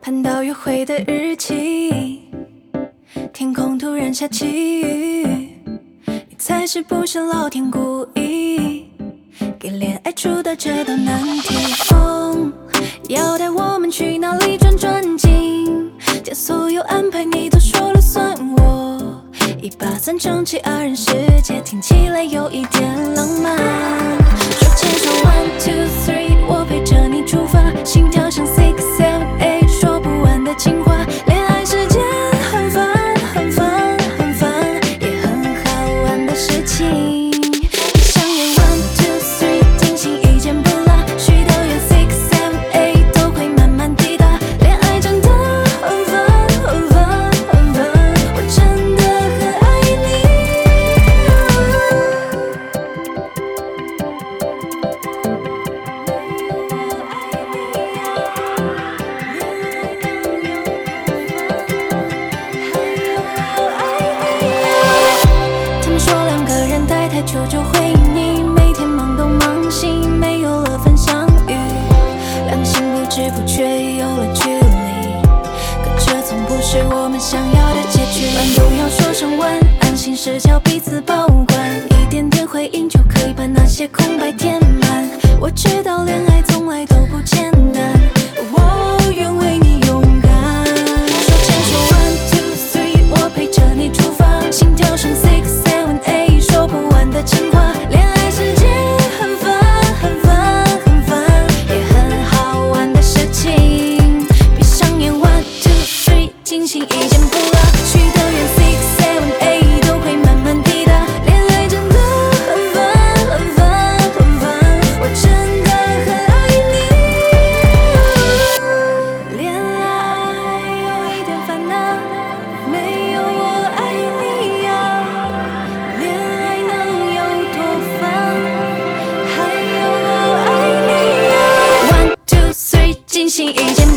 看到约会的日期，天空突然下起雨，你猜是不是老天故意给恋爱出的这道难题？风要带我们去哪里转转景，将所有安排你都说了算。我1把伞撑起二人世界，听起来有一点浪漫。手牵手 1, 2, 3， 我陪着你出发，心跳像 6, 7, 8， 说不完的情话。恋爱是件很烦很烦很烦也很好玩的事情。闭上眼 1, 2, 3， 精心一件不落，许的愿 6, 7, 8都会慢慢抵达。恋爱真的很烦很烦很烦，我真的很爱你。他们说2个人待太久就会腻，每天忙东忙西，没有了分享欲，良心不知不觉有了距离，可这从不是我们想要的结局。乱都要说声晚安，心事叫彼此保管，一点点回应就可以把那些空白填满。我知道恋爱从来都不简单，我愿为你勇敢。手牵手 1, 2, 3， 我陪着你出发，心跳声 6, 7, 8， 说不完的情话。恋爱是件很烦很烦很烦也很好玩的事情。闭上眼 1, 2, 3， 精心一件不落，许的愿 6, 7, 8都会慢慢抵达。恋爱真的很烦很烦很烦，我真的很爱你。恋爱有一点烦恼，没有我爱你呀。恋爱能有多烦，还有我爱你呀。1, 2, 3， 精心一件